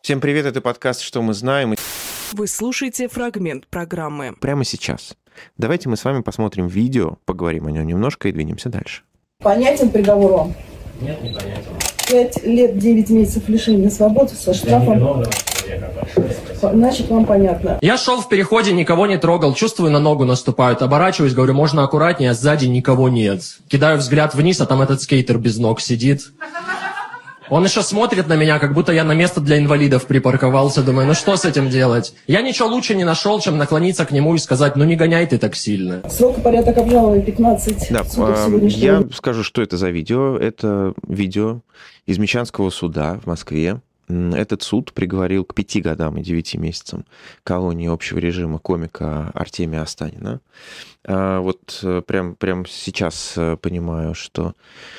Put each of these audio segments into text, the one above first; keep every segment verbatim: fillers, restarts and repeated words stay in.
Всем привет, это подкаст «Что мы знаем». Вы слушаете фрагмент программы. Прямо сейчас. Давайте мы с вами посмотрим видео, поговорим о нем немножко и двинемся дальше. Понятен приговор вам? Нет, не понятен. Пять лет, девять месяцев лишения свободы со штрафом. Значит, вам понятно. Я шел в переходе, никого не трогал, чувствую, на ногу наступают. Оборачиваюсь, говорю, можно аккуратнее, а сзади никого нет. Кидаю взгляд вниз, а там этот скейтер без ног сидит. Он еще смотрит на меня, как будто я на место для инвалидов припарковался. Думаю, ну что с этим делать? Я ничего лучше не нашел, чем наклониться к нему и сказать, ну не гоняй ты так сильно. Срок и порядок обжалования пятнадцать. Да, я скажу, что это за видео. Это видео из Мещанского суда в Москве. Этот суд приговорил к пяти годам и девяти месяцам колонии общего режима комика Артемия Останина. Вот прям, прям сейчас понимаю, что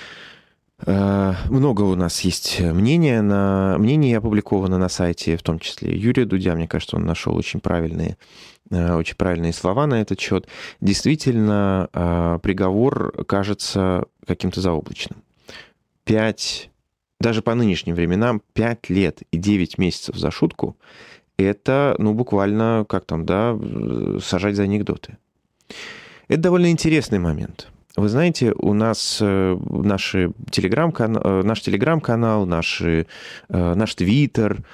много у нас есть мнения, на... мнение опубликовано на сайте, в том числе Юрия Дудя. Мне кажется, он нашел очень правильные, очень правильные слова на этот счет. Действительно, приговор кажется каким-то заоблачным. Пять, даже по нынешним временам, пять лет и девять месяцев за шутку – это, ну, буквально, как там, да, сажать за анекдоты. Это довольно интересный момент. Вы знаете, у нас наши телеграм-канал, наш телеграм-канал, наши, наш твиттер,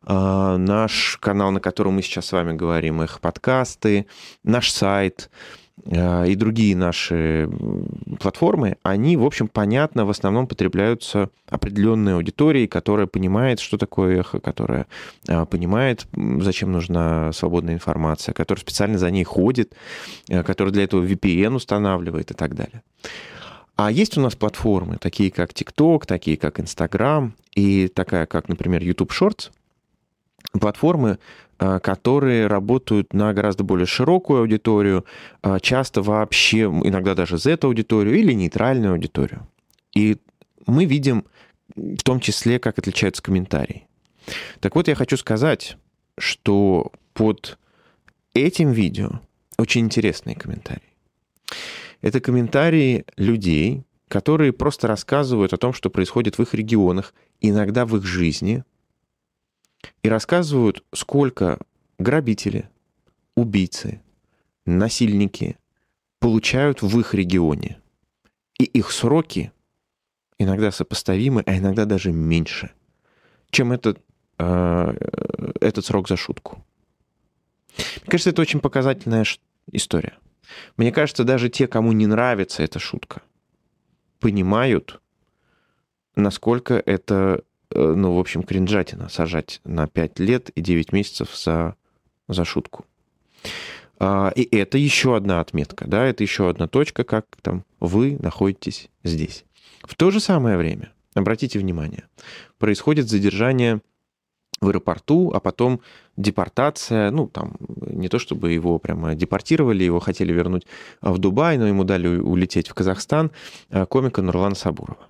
наш канал, на котором мы сейчас с вами говорим, их подкасты, наш сайт и другие наши платформы, они, в общем, понятно, в основном потребляются определенной аудиторией, которая понимает, что такое эхо, которая понимает, зачем нужна свободная информация, которая специально за ней ходит, которая для этого ви пи эн устанавливает и так далее. А есть у нас платформы, такие как TikTok, такие как Instagram и такая, как, например, YouTube Shorts, платформы, которые работают на гораздо более широкую аудиторию, часто вообще, иногда даже зет-аудиторию или нейтральную аудиторию. И мы видим в том числе, как отличаются комментарии. Так вот, я хочу сказать, что под этим видео очень интересные комментарии. Это комментарии людей, которые просто рассказывают о том, что происходит в их регионах, иногда в их жизни, и рассказывают, сколько грабители, убийцы, насильники получают в их регионе. И их сроки иногда сопоставимы, а иногда даже меньше, чем этот, э, этот срок за шутку. Мне кажется, это очень показательная история. Мне кажется, даже те, кому не нравится эта шутка, понимают, насколько это, ну, в общем, кринжатина сажать на пять лет и девять месяцев за, за шутку. И это еще одна отметка, да, это еще одна точка, как там вы находитесь здесь. В то же самое время, обратите внимание, происходит задержание в аэропорту, а потом депортация, ну, там, не то чтобы его прямо депортировали, его хотели вернуть в Дубай, но ему дали улететь в Казахстан, комика Нурлана Сабурова.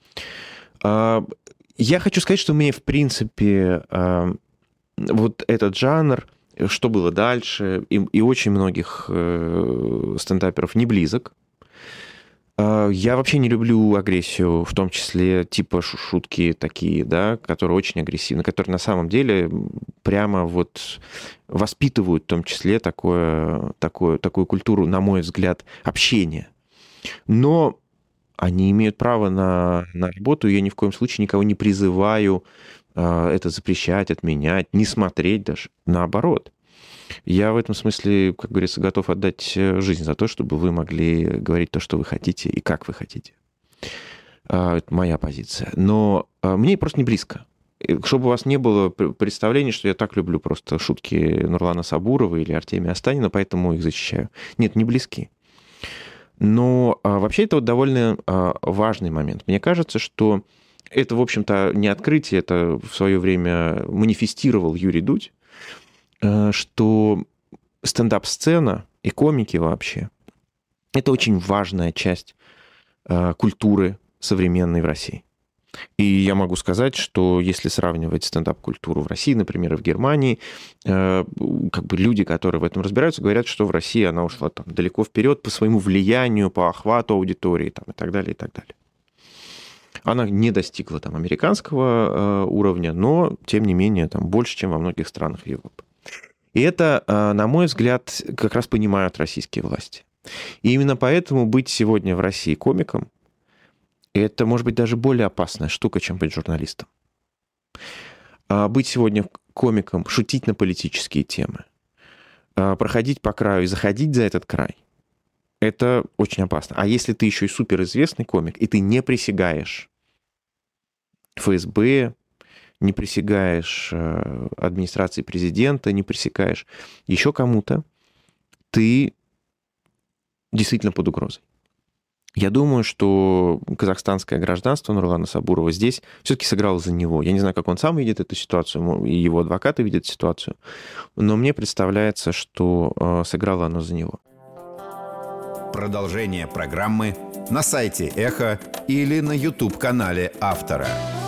Я хочу сказать, что мне, в принципе, вот этот жанр, что было дальше, и, и очень многих стендаперов не близок. Я вообще не люблю агрессию, в том числе типа шутки такие, да, которые очень агрессивны, которые на самом деле прямо вот воспитывают в том числе такое, такое, такую культуру, на мой взгляд, общения. Но они имеют право на, на работу, и я ни в коем случае никого не призываю э, это запрещать, отменять, не смотреть даже. Наоборот. Я в этом смысле, как говорится, готов отдать жизнь за то, чтобы вы могли говорить то, что вы хотите и как вы хотите. Э, это моя позиция. Но э, мне просто не близко. Чтобы у вас не было представления, что я так люблю просто шутки Нурлана Сабурова или Артемия Останина, поэтому их защищаю. Нет, не близки. Но а, вообще это вот довольно а, важный момент. Мне кажется, что это, в общем-то, не открытие, это в свое время манифестировал Юрий Дудь, а, что стендап-сцена и комики вообще – это очень важная часть а, культуры современной в России. И я могу сказать, что если сравнивать стендап-культуру в России, например, и в Германии, э, как бы люди, которые в этом разбираются, говорят, что в России она ушла там далеко вперед по своему влиянию, по охвату аудитории там, и так далее, и так далее. Она не достигла там американского уровня, но, тем не менее, там больше, чем во многих странах Европы. И это, на мой взгляд, как раз понимают российские власти. И именно поэтому быть сегодня в России комиком – это, может быть, даже более опасная штука, чем быть журналистом. Быть сегодня комиком, шутить на политические темы, проходить по краю и заходить за этот край – это очень опасно. А если ты еще и суперизвестный комик, и ты не присягаешь эф эс бэ, не присягаешь администрации президента, не присягаешь еще кому-то, ты действительно под угрозой. Я думаю, что казахстанское гражданство Нурлана Сабурова здесь все-таки сыграло за него. Я не знаю, как он сам видит эту ситуацию, и его адвокаты видят ситуацию, но мне представляется, что сыграло оно за него. Продолжение программы на сайте Эхо или на YouTube-канале автора.